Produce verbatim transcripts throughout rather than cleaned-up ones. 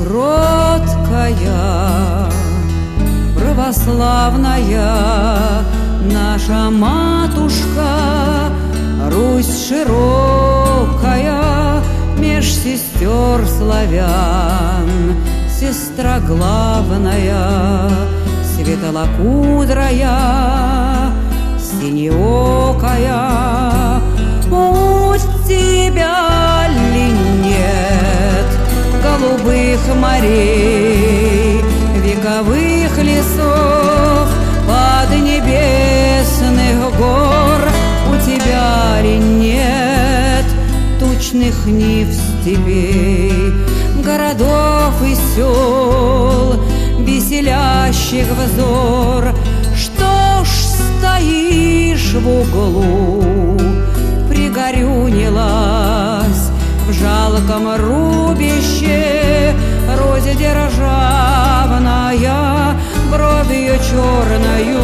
кроткая, православная наша матушка, Русь широкая, меж сестер славян, сестра главная, светлокудрая, синеокая. У тебя ли нет голубых морей, вековых лесов, поднебесных гор? У тебя ли нет тучных нив степей, городов и сел, веселящих взор? Что ж стоишь в углу, пригорюнилась в жалком рубище розе державная, бровью черною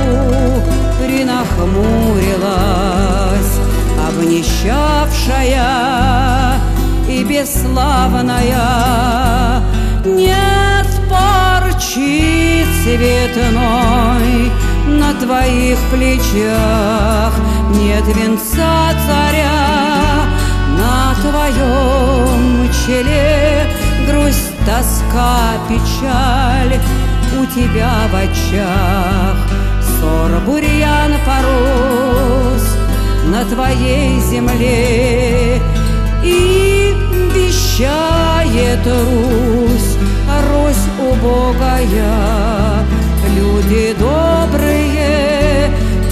принахмурилась, обнищавшая и бесславная. Нет парчи цветной на твоих плечах, нет венца царя на твоем челе, грусть, тоска, печаль у тебя в очах. Ссор, бурьян порос на твоей земле, и вещает Русь, Русь убогая. Люди добрые,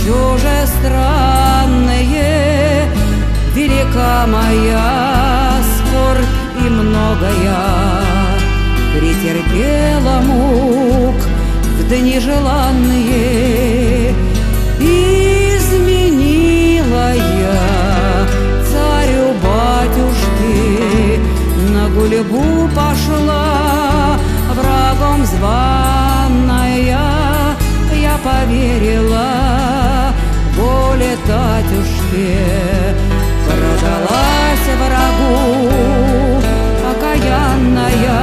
чужестранные, велика моя скорбь и многая, претерпела мук в дни желанные. Изменила я царю-батюшке, на гульбу пошла, врагом званая. Я поверила воле татюшке, продалась врагу окаянная.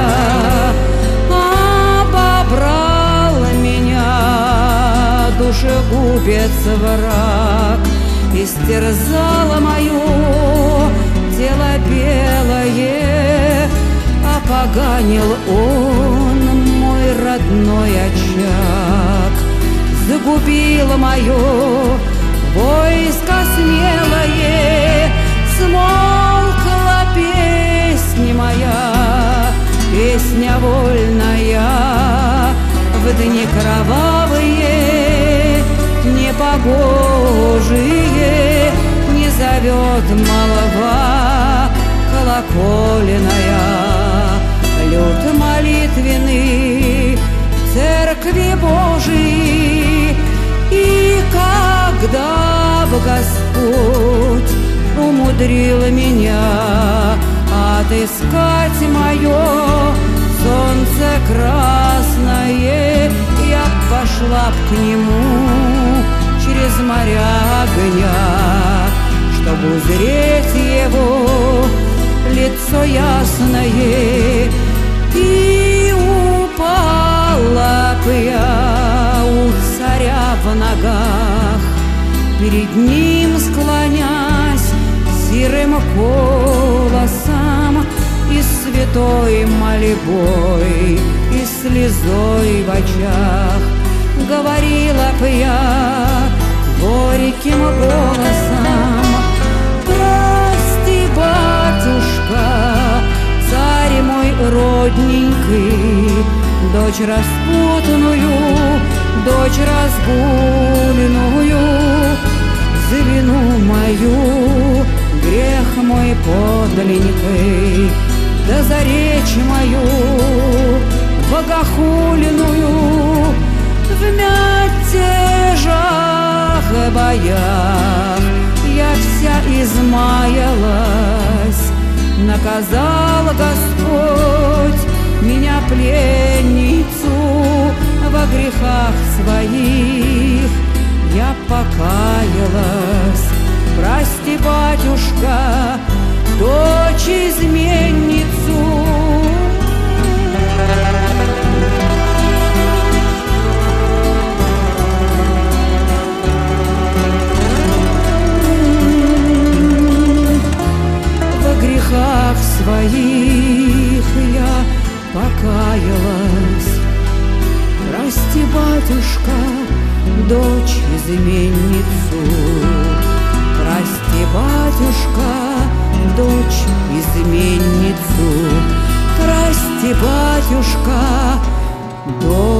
Обобрал меня душегубец враг, истерзала мое тело белое, опоганил он мой родной очаг. Загубило мое войско смелое, смолкла песня моя, песня вольная. В дни кровавые, непогожие, не зовет молва колокольная. Люд молитвенный церкви Божией, и когда б Господь умудрил меня отыскать мое солнце красное, я пошла б к нему через моря огня, чтобы узреть его лицо ясное. И упала б я у царя в ногах, перед ним склонясь сирым колосом, и святой мольбой, и слезой в очах. Говорила б я горьким голосом: прости, батюшка, царь мой родненький, дочь распутную, дочь разгульную, за вину мою, грех мой подленький, да за речь мою богохульную. В мятежах и боях я вся измаялась, наказал Господь меня, пленницу, во грехах своих. Я покаялась, прости, батюшка, дочь изменницу. покаялась. Прости, батюшка, дочь изменницу. Прости, батюшка, дочь изменницу. Прости, батюшка, дочь